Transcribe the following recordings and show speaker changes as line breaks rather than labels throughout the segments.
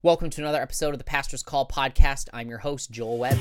Welcome to another episode of the Pastor's Call podcast. I'm your host, Joel Webb.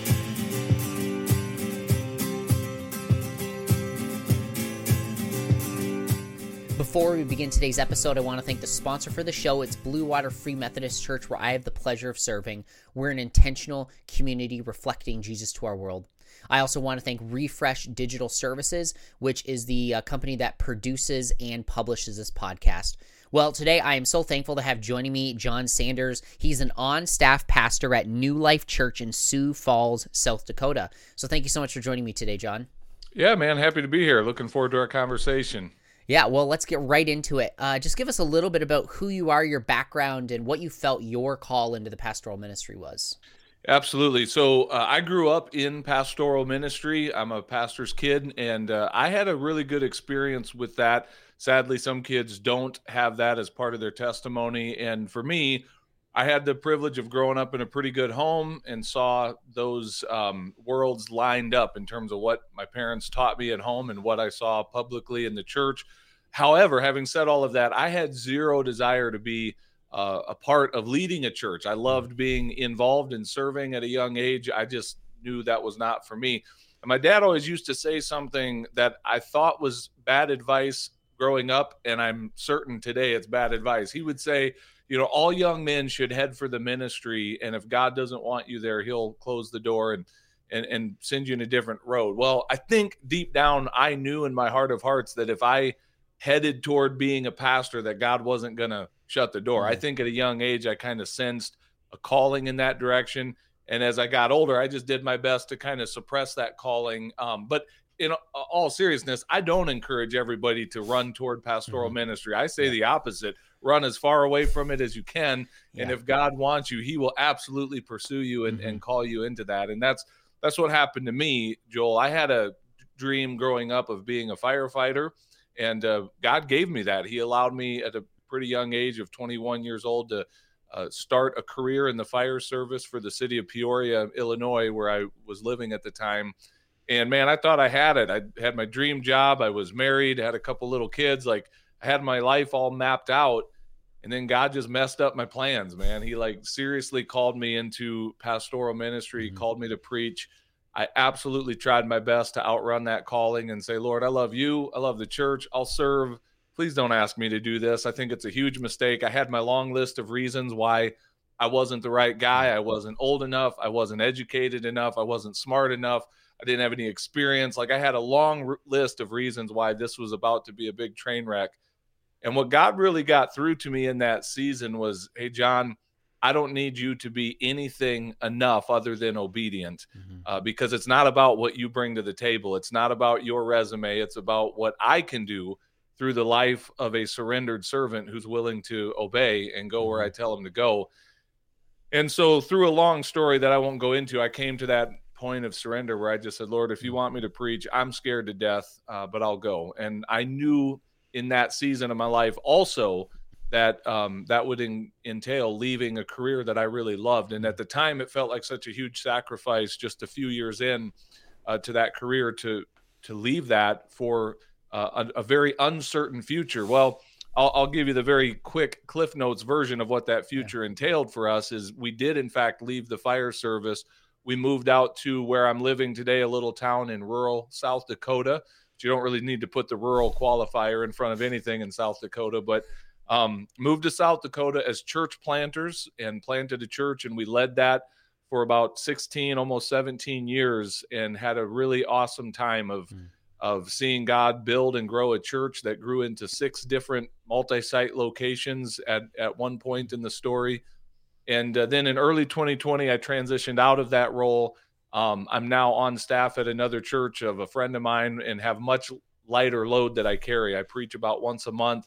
Before we begin today's episode, I want to thank the sponsor for the show. It's Blue Water Free Methodist Church, where I have the pleasure of serving. We're an intentional community reflecting Jesus to our world. I also want to thank Refresh Digital Services, which is the company that produces and publishes this podcast. Well, today I am so thankful to have joining me John Sanders. He's an on-staff pastor at New Life Church in Sioux Falls, South Dakota. So thank you so much for joining me today, John.
Yeah, man, happy to be here. Looking forward to our conversation.
Yeah, well, let's get right into it. Just give us a little bit about who you are, your background, and what you felt your call into the pastoral ministry was.
Absolutely. So I grew up in pastoral ministry. I'm a pastor's kid, and I had a really good experience with that. Sadly, some kids don't have that as part of their testimony. And for me, I had the privilege of growing up in a pretty good home and saw those worlds lined up in terms of what my parents taught me at home and what I saw publicly in the church. However, having said all of that, I had zero desire to be a part of leading a church. I loved being involved in serving at a young age. I just knew that was not for me. And my dad always used to say something that I thought was bad advice growing up, and I'm certain today it's bad advice. He would say, you know, all young men should head for the ministry, and if God doesn't want you there, he'll close the door and send you in a different road. Well, I think deep down, I knew in my heart of hearts that if I headed toward being a pastor, that God wasn't going to shut the door. I think at a young age, I kind of sensed a calling in that direction. And as I got older, I just did my best to kind of suppress that calling. But in all seriousness, I don't encourage everybody to run toward pastoral ministry. I say the opposite. Run as far away from it as you can. And if God wants you, he will absolutely pursue you and call you into that. And that's what happened to me, Joel. I had a dream growing up of being a firefighter, and God gave me that. He allowed me at a pretty young age of 21 years old to start a career in the fire service for the city of Peoria, Illinois, where I was living at the time. And man, I thought I had it. I had my dream job. I was married, had a couple little kids. Like, I had my life all mapped out. And then God just messed up my plans, man. He seriously called me into pastoral ministry. He called me to preach. I absolutely tried my best to outrun that calling and say, Lord, I love you. I love the church. I'll serve. Please don't ask me to do this. I think it's a huge mistake. I had my long list of reasons why I wasn't the right guy. I wasn't old enough. I wasn't educated enough. I wasn't smart enough. I didn't have any experience. I had a long list of reasons why this was about to be a big train wreck. And what God really got through to me in that season was, hey, John, I don't need you to be anything enough other than obedient, because it's not about what you bring to the table. It's not about your resume. It's about what I can do through the life of a surrendered servant who's willing to obey and go where I tell him to go. And so through a long story that I won't go into, I came to that point of surrender where I just said, Lord, if you want me to preach, I'm scared to death, but I'll go. And I knew in that season of my life also that that would entail leaving a career that I really loved. And at the time, it felt like such a huge sacrifice just a few years in to that career to leave that for a very uncertain future. Well, I'll give you the very quick Cliff Notes version of what that future entailed for us. Is we did, in fact, leave the fire service. We moved out to where I'm living today, a little town in rural South Dakota. But you don't really need to put the rural qualifier in front of anything in South Dakota, but moved to South Dakota as church planters and planted a church. And we led that for about 16, almost 17 years, and had a really awesome time of seeing God build and grow a church that grew into 6 different multi-site locations at one point in the story. And then in early 2020, I transitioned out of that role. I'm now on staff at another church of a friend of mine and have much lighter load that I carry. I preach about once a month.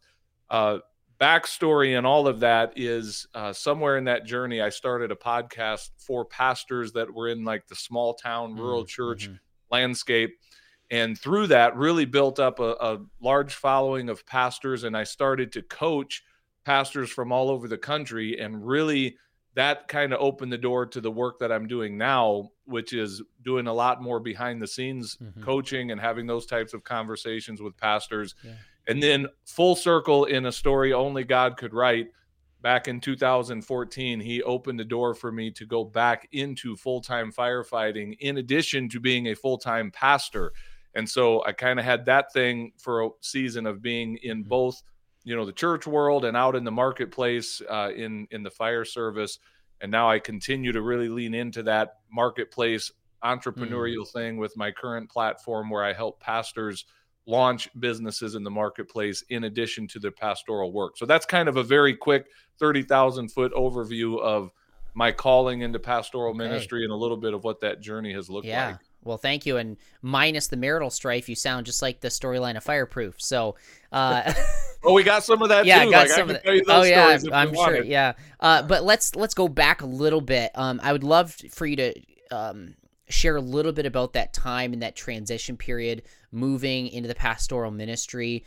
Backstory and all of that is somewhere in that journey, I started a podcast for pastors that were in the small town, rural church landscape. And through that, really built up a large following of pastors. And I started to coach pastors from all over the country. And really, that kind of opened the door to the work that I'm doing now, which is doing a lot more behind the scenes coaching and having those types of conversations with pastors. And then full circle in a story only God could write, back in 2014, he opened the door for me to go back into full-time firefighting in addition to being a full-time pastor. And so I kind of had that thing for a season of being in both, the church world and out in the marketplace, in the fire service. And now I continue to really lean into that marketplace entrepreneurial thing with my current platform, where I help pastors launch businesses in the marketplace in addition to their pastoral work. So that's kind of a very quick 30,000 foot overview of my calling into pastoral ministry and a little bit of what that journey has looked like.
Well, thank you. And minus the marital strife, you sound just like the storyline of Fireproof. So,
we got some of that too.
Got some of that. I'm sure.
Yeah.
But let's go back a little bit. I would love for you to share a little bit about that time and that transition period moving into the pastoral ministry.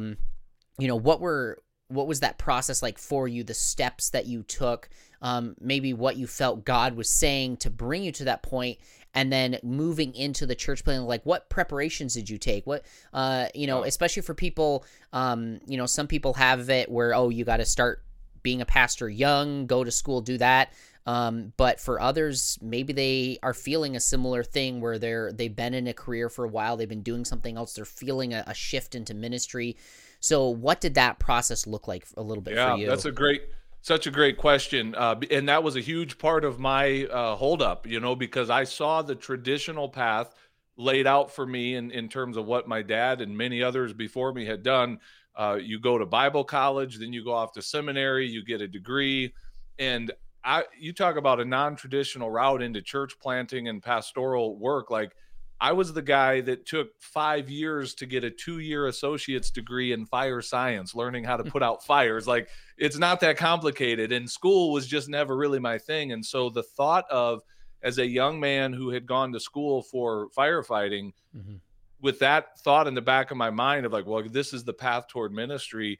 What was that process like for you, the steps that you took, maybe what you felt God was saying to bring you to that point, and then moving into the church planting, like what preparations did you take? What, especially for people, some people have it where, you got to start being a pastor young, go to school, do that. But for others, maybe they are feeling a similar thing where they've been in a career for a while, they've been doing something else, they're feeling a shift into ministry. So what did that process look like a little bit for you?
Yeah, that's such a great question. And that was a huge part of my holdup, because I saw the traditional path laid out for me in terms of what my dad and many others before me had done. You go to Bible college, then you go off to seminary, you get a degree. And you talk about a non-traditional route into church planting and pastoral work. Like, I was the guy that took 5 years to get a 2-year associate's degree in fire science, learning how to put out fires. Like, it's not that complicated, and school was just never really my thing. And so the thought of, as a young man who had gone to school for firefighting, with that thought in the back of my mind of like, well, this is the path toward ministry,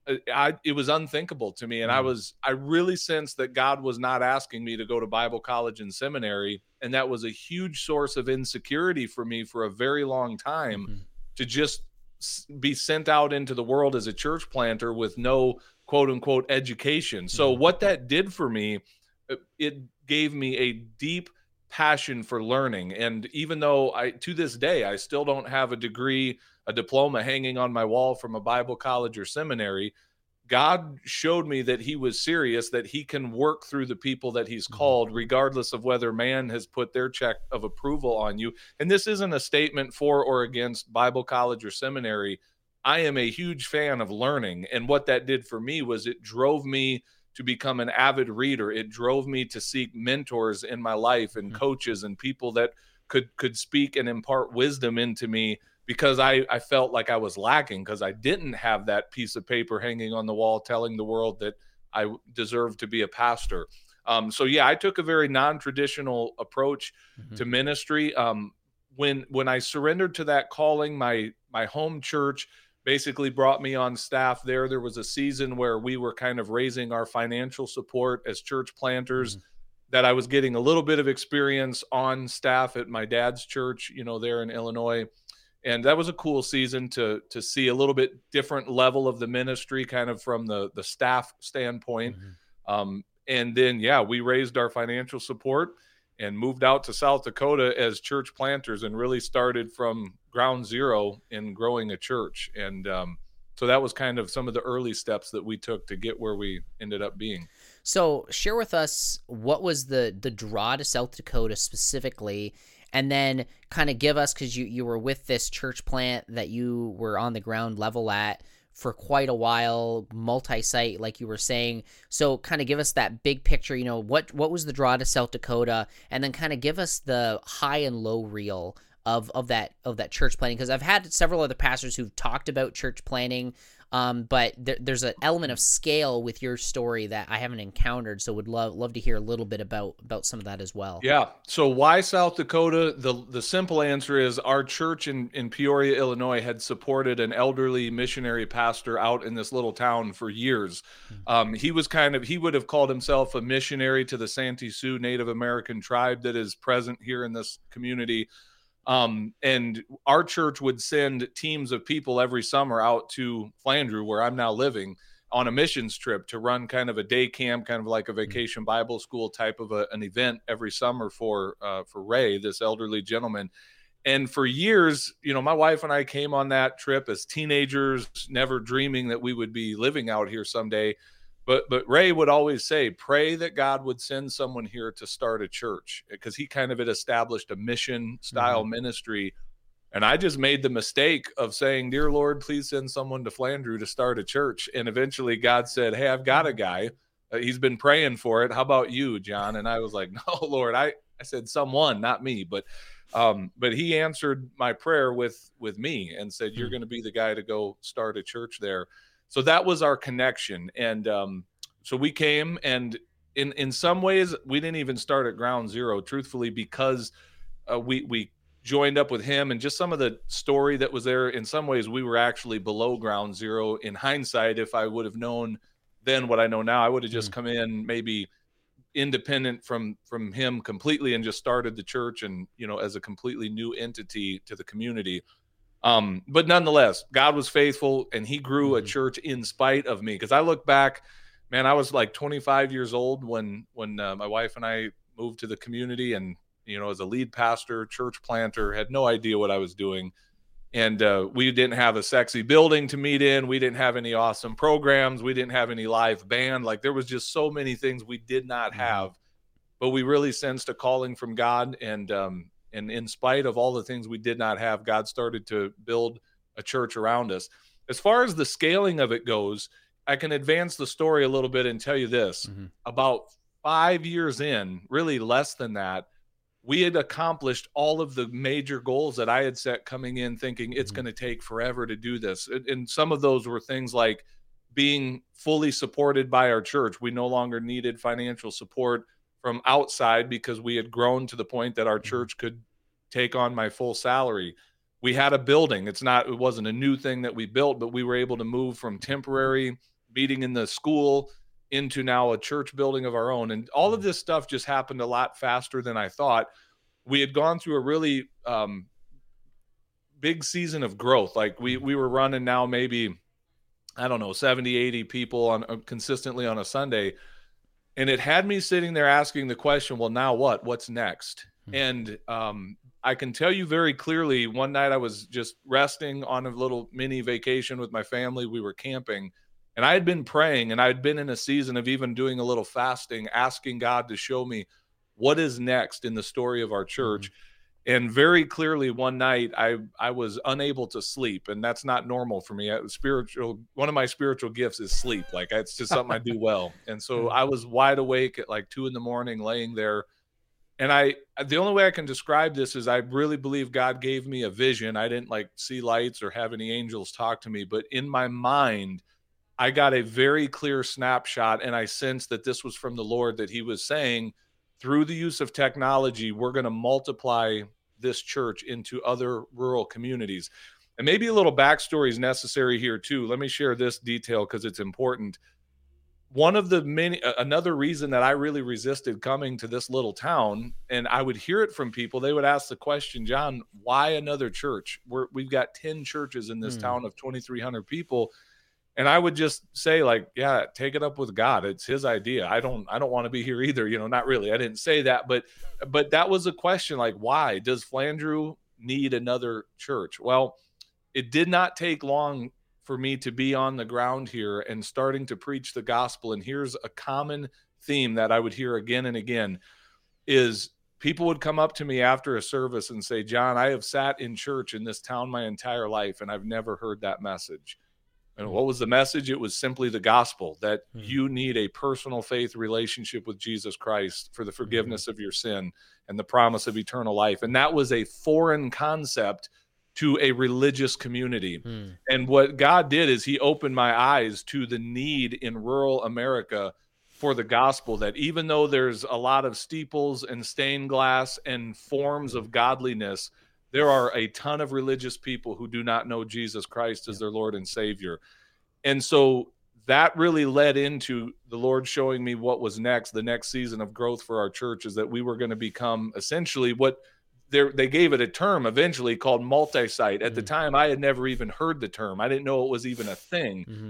it was unthinkable to me. And I really sensed that God was not asking me to go to Bible college and seminary. And that was a huge source of insecurity for me for a very long time, to just be sent out into the world as a church planter with no quote unquote education. So what that did for me, it gave me a deep passion for learning. And even though to this day, I still don't have a degree, a diploma hanging on my wall from a Bible college or seminary, God showed me that he was serious, that he can work through the people that he's called, regardless of whether man has put their check of approval on you. And this isn't a statement for or against Bible college or seminary. I am a huge fan of learning. And what that did for me was it drove me to become an avid reader. It drove me to seek mentors in my life and coaches and people that could speak and impart wisdom into me, because I felt like I was lacking, because I didn't have that piece of paper hanging on the wall telling the world that I deserved to be a pastor. So yeah, I took a very non-traditional approach to ministry. When I surrendered to that calling, my home church basically brought me on staff there. There was a season where we were kind of raising our financial support as church planters, that I was getting a little bit of experience on staff at my dad's church, there in Illinois. And that was a cool season to see a little bit different level of the ministry, kind of from the staff standpoint. And then, we raised our financial support and moved out to South Dakota as church planters and really started from ground zero in growing a church. And so that was kind of some of the early steps that we took to get where we ended up being.
So share with us, what was the draw to South Dakota specifically? And then kind of give us, because you were with this church plant that you were on the ground level at for quite a while, multi-site, like you were saying. So kind of give us that big picture, what was the draw to South Dakota? And then kind of give us the high and low reel of that church planting, because I've had several other pastors who've talked about church planting, but there's an element of scale with your story that I haven't encountered. So would love to hear a little bit about some of that as well.
Yeah. So why South Dakota? The simple answer is our church in Peoria, Illinois, had supported an elderly missionary pastor out in this little town for years. He would have called himself a missionary to the Santee Sioux Native American tribe that is present here in this community. And our church would send teams of people every summer out to Flandreau, where I'm now living, on a missions trip to run kind of a day camp, kind of like a vacation Bible school type of an event every summer for Ray, this elderly gentleman. And for years, my wife and I came on that trip as teenagers, never dreaming that we would be living out here someday. But Ray would always say, pray that God would send someone here to start a church, because he kind of had established a mission style ministry. And I just made the mistake of saying, dear Lord, please send someone to Flandreau to start a church. And eventually God said, hey, I've got a guy. He's been praying for it. How about you, John? And I was like, no, Lord, I said someone, not me. But he answered my prayer with me and said, you're going to be the guy to go start a church there. So that was our connection. And so we came, and in some ways we didn't even start at ground zero, truthfully, because we joined up with him, and just some of the story that was there. In some ways we were actually below ground zero. In hindsight, if I would have known then what I know now, I would have just come in maybe independent from him completely and just started the church, and as a completely new entity to the community. But nonetheless, God was faithful, and he grew a church in spite of me. Because I look back, man, I was like 25 years old when my wife and I moved to the community, and as a lead pastor, church planter, had no idea what I was doing. And we didn't have a sexy building to meet in. We didn't have any awesome programs. We didn't have any live band. Like, there was just so many things we did not have. But we really sensed a calling from God. And in spite of all the things we did not have, God started to build a church around us. As far as the scaling of it goes, I can advance the story a little bit and tell you this. About 5 years in, really less than that, we had accomplished all of the major goals that I had set coming in, thinking it's going to take forever to do this. And some of those were things like being fully supported by our church. We no longer needed financial support from outside because we had grown to the point that our church could take on my full salary. We had a building. It wasn't a new thing that we built, but we were able to move from temporary meeting in the school into now a church building of our own. And all of this stuff just happened a lot faster than I thought. We had gone through a really big season of growth. Like we were running now maybe, 70, 80 people consistently on a Sunday. And it had me sitting there asking the question, well, now what? What's next? And I can tell you very clearly, one night I was just resting on a little mini vacation with my family. We were camping. And I had been praying, and I had been in a season of even doing a little fasting, asking God to show me what is next in the story of our church. And very clearly one night I was unable to sleep, and that's not normal for me. One of my spiritual gifts is sleep. Like, it's just something I do well. And so I was wide awake at like 2 a.m, laying there. And the only way I can describe this is I really believe God gave me a vision. I didn't like see lights or have any angels talk to me, but in my mind, I got a very clear snapshot, and I sensed that this was from the Lord, that he was saying, through the use of technology, we're going to multiply this church into other rural communities. And maybe a little backstory is necessary here too. Let me share this detail because it's important. Another reason that I really resisted coming to this little town, and I would hear it from people, they would ask the question, John, why another church? We've got 10 churches in this town of 2,300 people. And I would just say, like, yeah, take it up with God. It's his idea. I don't want to be here either. Not really. I didn't say that, but that was a question, like, why does Flandreau need another church? Well, it did not take long for me to be on the ground here and starting to preach the gospel. And here's a common theme that I would hear again and again is people would come up to me after a service and say, John, I have sat in church in this town my entire life, and I've never heard that message. And what was the message? It was simply the gospel, that you need a personal faith relationship with Jesus Christ for the forgiveness of your sin and the promise of eternal life. And that was a foreign concept to a religious community. And what God did is he opened my eyes to the need in rural America for the gospel, that even though there's a lot of steeples and stained glass and forms of godliness, there are a ton of religious people who do not know Jesus Christ as their Lord and Savior. And so that really led into the Lord showing me what was next, the next season of growth for our church, is that we were going to become essentially what they gave it a term eventually called multi-site. At the time, I had never even heard the term. I didn't know it was even a thing.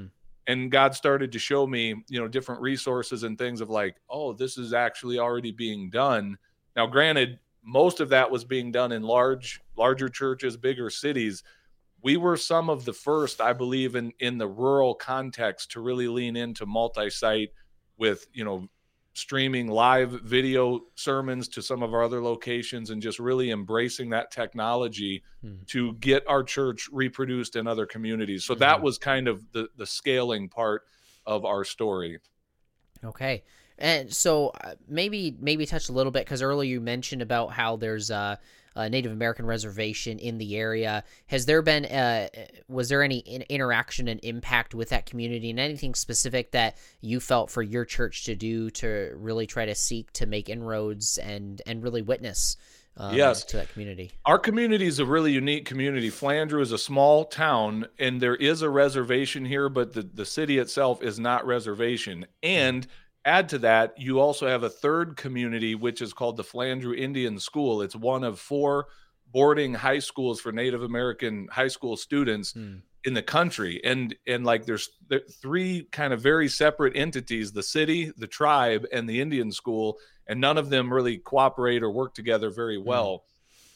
And God started to show me, different resources and things of like, oh, this is actually already being done. Now, granted, most of that was being done in larger churches, bigger cities. We were some of the first, I believe, in the rural context to really lean into multi-site with, streaming live video sermons to some of our other locations and just really embracing that technology to get our church reproduced in other communities. So that was kind of the scaling part of our story.
Okay. And so maybe touch a little bit, because earlier you mentioned about how there's a Native American reservation in the area. Has there been was there any interaction and impact with that community, and anything specific that you felt for your church to do to really try to seek to make inroads and really witness
yes,
to that community?
Our community is a really unique community. Flandreau is a small town, and there is a reservation here, but the city itself is not reservation. And add to that, you also have a third community, which is called the Flandreau Indian School. It's one of 4 boarding high schools for Native American high school students in the country. And like there's 3 kind of very separate entities: the city, the tribe, and the Indian school, and none of them really cooperate or work together very well.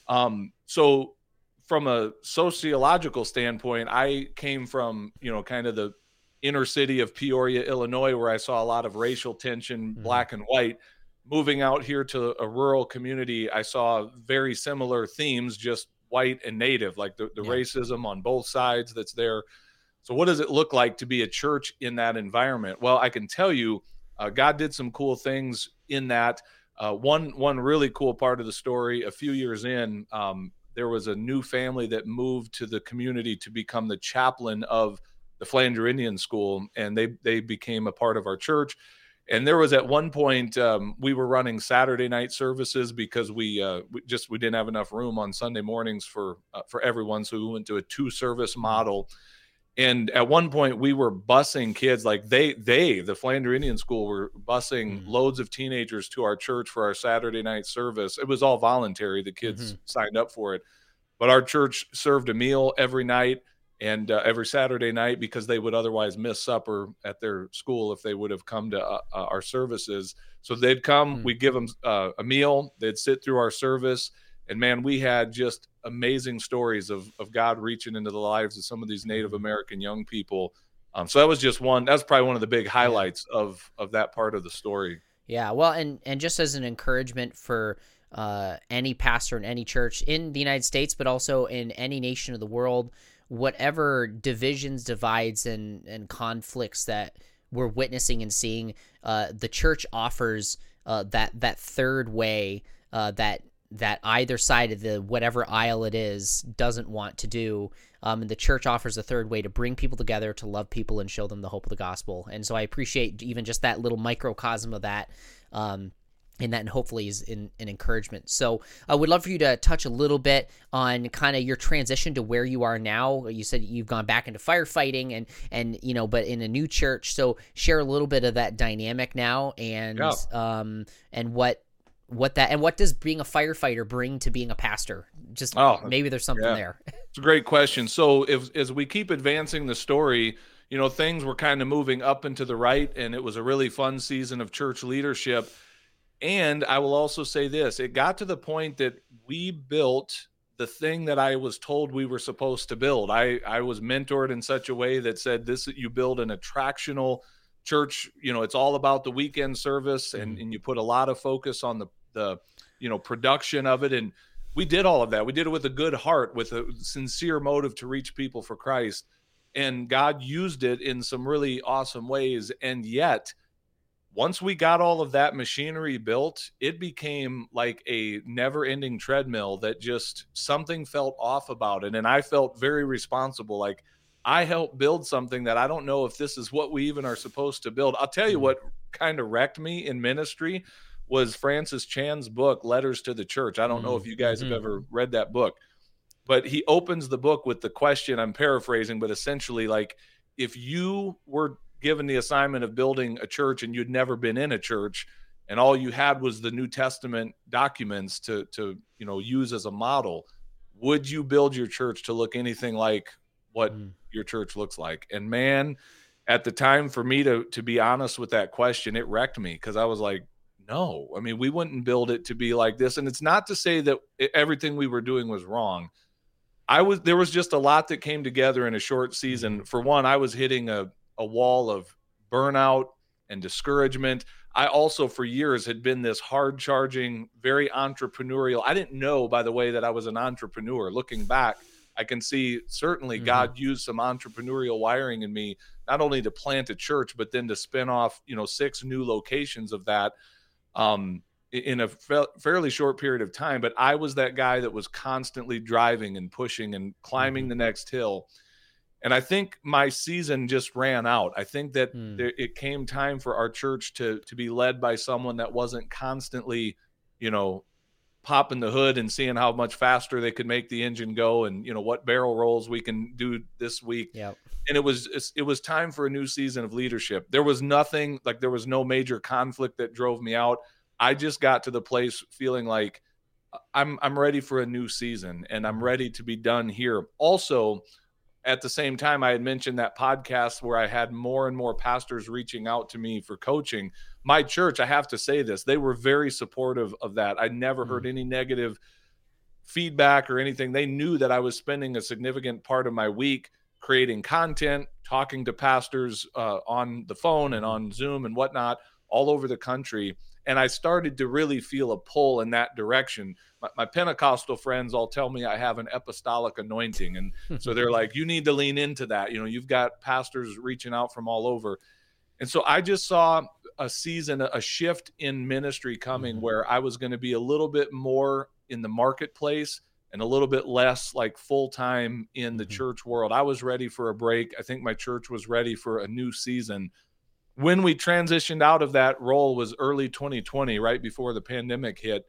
So from a sociological standpoint, I came from, kind of the inner city of Peoria, Illinois, where I saw a lot of racial tension, black and white. Moving out here to a rural community, I saw very similar themes, just white and native, like the racism on both sides that's there. So what does it look like to be a church in that environment? Well, I can tell you, God did some cool things in that. One really cool part of the story, a few years in, there was a new family that moved to the community to become the chaplain of the Flandreau Indian School, and they became a part of our church. And there was at one point we were running Saturday night services because we didn't have enough room on Sunday mornings for everyone, so we went to a 2-service model. And at one point we were busing kids, like the Flandreau Indian School were busing loads of teenagers to our church for our Saturday night service. It was all voluntary; the kids signed up for it, but our church served a meal every night and every Saturday night, because they would otherwise miss supper at their school if they would have come to our services. So they'd come, we'd give them a meal, they'd sit through our service, and man, we had just amazing stories of God reaching into the lives of some of these Native American young people. So that was just that's probably one of the big highlights of that part of the story.
Yeah, well, and just as an encouragement for any pastor in any church in the United States, but also in any nation of the world, whatever divisions, divides, and conflicts that we're witnessing and seeing, the church offers that third way that either side of the whatever aisle it is doesn't want to do. And the church offers a third way to bring people together, to love people, and show them the hope of the gospel. And so I appreciate even just that little microcosm of that. And that hopefully is an encouragement. So I would love for you to touch a little bit on kind of your transition to where you are now. You said you've gone back into firefighting and but in a new church. So share a little bit of that dynamic now, and what does being a firefighter bring to being a pastor? Just maybe there's something there.
It's a great question. So as we keep advancing the story, things were kind of moving up and to the right, and it was a really fun season of church leadership. And I will also say this, it got to the point that we built the thing that I was told we were supposed to build. I was mentored in such a way that said, you build an attractional church, it's all about the weekend service, and you put a lot of focus on the production of it. And we did all of that. We did it with a good heart, with a sincere motive to reach people for Christ. And God used it in some really awesome ways. And yet, once we got all of that machinery built, it became like a never-ending treadmill that just something felt off about it. And I felt very responsible. Like, I helped build something that I don't know if this is what we even are supposed to build. I'll tell you what kind of wrecked me in ministry was Francis Chan's book, Letters to the Church. I don't know if you guys have ever read that book, but he opens the book with the question, I'm paraphrasing, but essentially, like, if you were given the assignment of building a church and you'd never been in a church, and all you had was the New Testament documents to use as a model, would you build your church to look anything like what your church looks like? And man, at the time, for me to be honest with that question, it wrecked me, because I was like, no, I mean, we wouldn't build it to be like this. And it's not to say that everything we were doing was wrong. There was just a lot that came together in a short season. For one, I was hitting a wall of burnout and discouragement. I also, for years, had been this hard charging, very entrepreneurial. I didn't know, by the way, that I was an entrepreneur. Looking back, I can see certainly God used some entrepreneurial wiring in me, not only to plant a church, but then to spin off, 6 new locations of that. In a fairly short period of time. But I was that guy that was constantly driving and pushing and climbing the next hill. And I think my season just ran out. I think that it came time for our church to be led by someone that wasn't constantly, popping the hood and seeing how much faster they could make the engine go, and, what barrel rolls we can do this week.
Yep.
And it was time for a new season of leadership. There was nothing, like, there was no major conflict that drove me out. I just got to the place feeling like I'm ready for a new season, and I'm ready to be done here. Also, at the same time, I had mentioned that podcast where I had more and more pastors reaching out to me for coaching. My church, I have to say this, they were very supportive of that. I never heard any negative feedback or anything. They knew that I was spending a significant part of my week creating content, talking to pastors on the phone and on Zoom and whatnot all over the country. And I started to really feel a pull in that direction. My Pentecostal friends all tell me I have an apostolic anointing. And so they're like, you need to lean into that. You've got pastors reaching out from all over. And so I just saw a season, a shift in ministry coming where I was going to be a little bit more in the marketplace and a little bit less like full-time in the church world. I was ready for a break. I think my church was ready for a new season. When we transitioned out of that role was early 2020, right before the pandemic hit.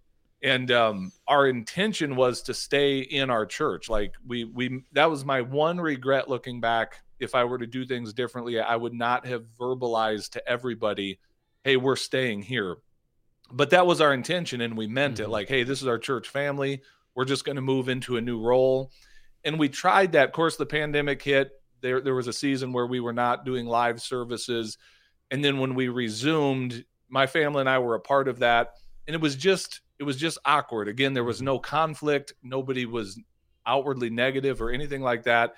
And our intention was to stay in our church. Like that was my one regret looking back. If I were to do things differently, I would not have verbalized to everybody, hey, we're staying here. But that was our intention, and we meant it. Like, hey, this is our church family. We're just going to move into a new role. And we tried that. Of course, the pandemic hit. There was a season where we were not doing live services. And then when we resumed, my family and I were a part of that. And it was just awkward. Again, there was no conflict. Nobody was outwardly negative or anything like that.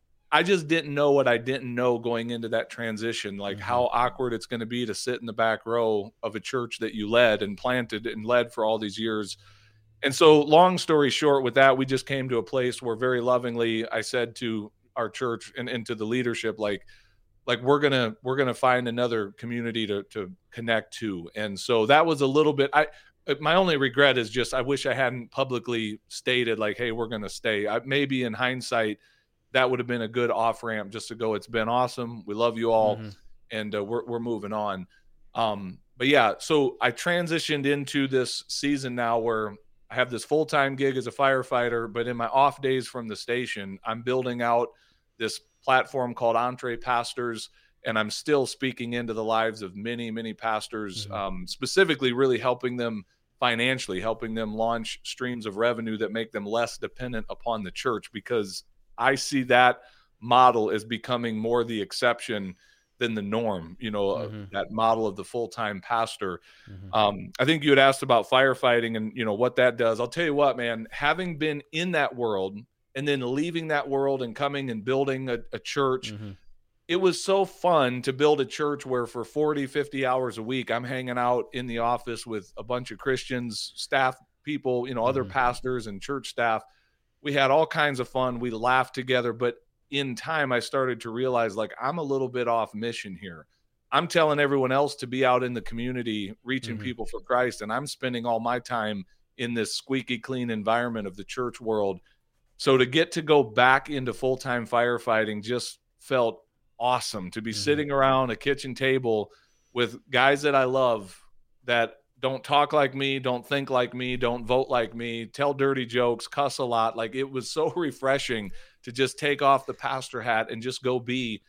I just didn't know what I didn't know going into that transition, like how awkward it's going to be to sit in the back row of a church that you led and planted and led for all these years. And so, long story short, with that, we just came to a place where very lovingly I said to our church and to the leadership, like we're gonna find another community to connect to. And so that was a little bit. My only regret is just I wish I hadn't publicly stated like, hey, we're gonna stay. Maybe in hindsight, that would have been a good off ramp just to go. It's been awesome. We love you all, and we're moving on. But yeah, so I transitioned into this season now where I have this full-time gig as a firefighter, but in my off days from the station, I'm building out this platform called Entre Pastors, and I'm still speaking into the lives of many, many pastors, specifically really helping them financially, helping them launch streams of revenue that make them less dependent upon the church, because I see that model as becoming more the exception than the norm, that model of the full-time pastor. I think you had asked about firefighting and, what that does. I'll tell you what, man, having been in that world and then leaving that world and coming and building a church, it was so fun to build a church where for 40, 50 hours a week, I'm hanging out in the office with a bunch of Christians, staff people, other pastors and church staff. We had all kinds of fun. We laughed together. But in time, I started to realize, like, I'm a little bit off mission here. I'm telling everyone else to be out in the community, reaching people for Christ. And I'm spending all my time in this squeaky clean environment of the church world. So to get to go back into full-time firefighting just felt awesome, to be sitting around a kitchen table with guys that I love that don't talk like me, don't think like me, don't vote like me, tell dirty jokes, cuss a lot. Like, it was so refreshing to just take off the pastor hat and just go be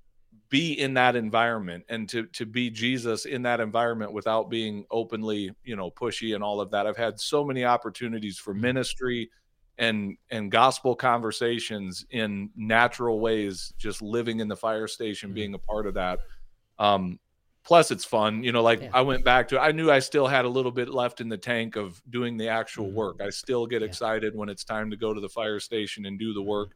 in that environment, and to be Jesus in that environment without being openly, pushy and all of that. I've had so many opportunities for ministry and gospel conversations in natural ways, just living in the fire station, being a part of that. Plus it's fun, I went back to, I knew I still had a little bit left in the tank of doing the actual work. I still get excited when it's time to go to the fire station and do the work.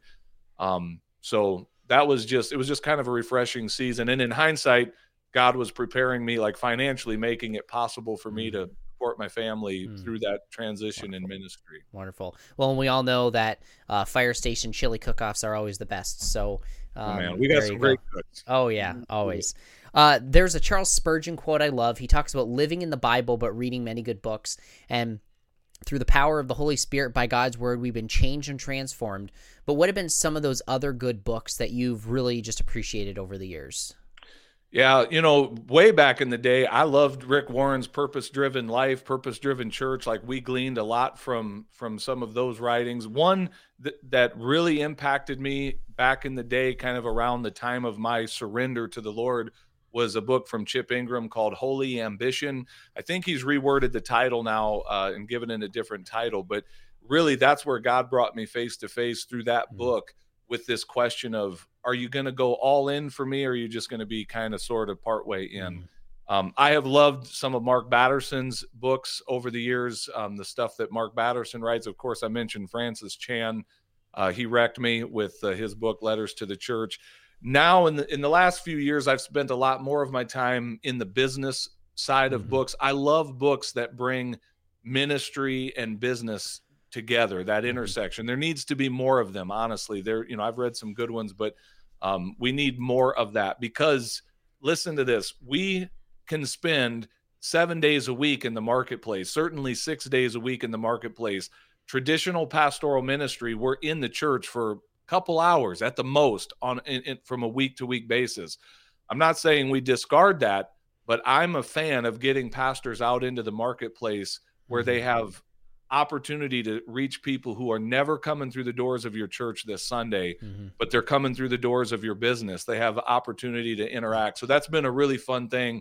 So it was just kind of a refreshing season. And in hindsight, God was preparing me, like financially making it possible for me to support my family through that transition in ministry.
Wonderful. Well, and we all know that fire station chili cook-offs are always the best. So,
man, we got some great cooks.
Oh yeah, always. There's a Charles Spurgeon quote I love. He talks about living in the Bible, but reading many good books. And through the power of the Holy Spirit, by God's word, we've been changed and transformed. But what have been some of those other good books that you've really just appreciated over the years?
Yeah, way back in the day, I loved Rick Warren's Purpose-Driven Life, Purpose-Driven Church. Like, we gleaned a lot from some of those writings. One that really impacted me back in the day, kind of around the time of my surrender to the Lord, was a book from Chip Ingram called Holy Ambition. I think he's reworded the title now and given it a different title, but really that's where God brought me face to face through that book with this question of, are you going to go all in for me, or are you just going to be kind of sort of partway in? I have loved some of Mark Batterson's books over the years, the stuff that Mark Batterson writes. Of course, I mentioned Francis Chan. He wrecked me with his book, Letters to the Church. Now, in the last few years, I've spent a lot more of my time in the business side of books. I love books that bring ministry and business together, that intersection. There needs to be more of them, honestly. I've read some good ones, but we need more of that, because listen to this. We can spend 7 days a week in the marketplace, certainly 6 days a week in the marketplace. Traditional pastoral ministry, we're in the church for couple hours at the most from a week-to-week basis. I'm not saying we discard that, but I'm a fan of getting pastors out into the marketplace where they have opportunity to reach people who are never coming through the doors of your church this Sunday, but they're coming through the doors of your business. They have opportunity to interact. So that's been a really fun thing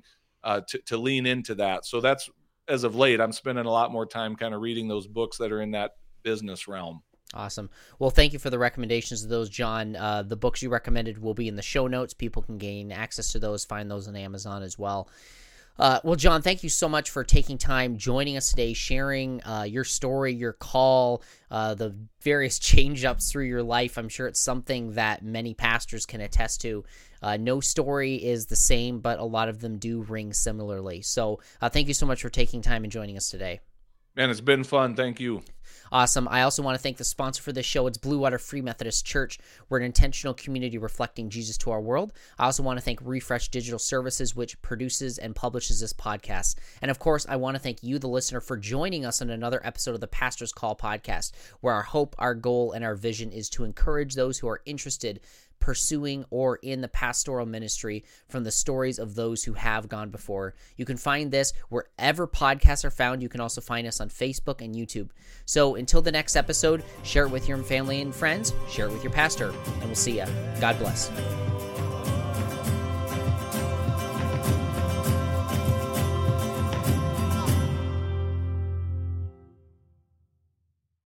to lean into that. So that's, as of late, I'm spending a lot more time kind of reading those books that are in that business realm.
Awesome. Well, thank you for the recommendations of those, John. The books you recommended will be in the show notes. People can gain access to those, find those on Amazon as well. Well, John, thank you so much for taking time, joining us today, sharing your story, your call, the various change-ups through your life. I'm sure it's something that many pastors can attest to. No story is the same, but a lot of them do ring similarly. So thank you so much for taking time and joining us today.
Man, it's been fun. Thank you.
Awesome. I also want to thank the sponsor for this show. It's Blue Water Free Methodist Church. We're an intentional community reflecting Jesus to our world. I also want to thank Refresh Digital Services, which produces and publishes this podcast. And of course, I want to thank you, the listener, for joining us on another episode of the Pastor's Call podcast, where our hope, our goal, and our vision is to encourage those who are interested, pursuing, or in the pastoral ministry from the stories of those who have gone before. You can find this wherever podcasts are found. You can also find us on Facebook and YouTube. So until the next episode, share it with your family and friends, share it with your pastor, and we'll see ya. God bless.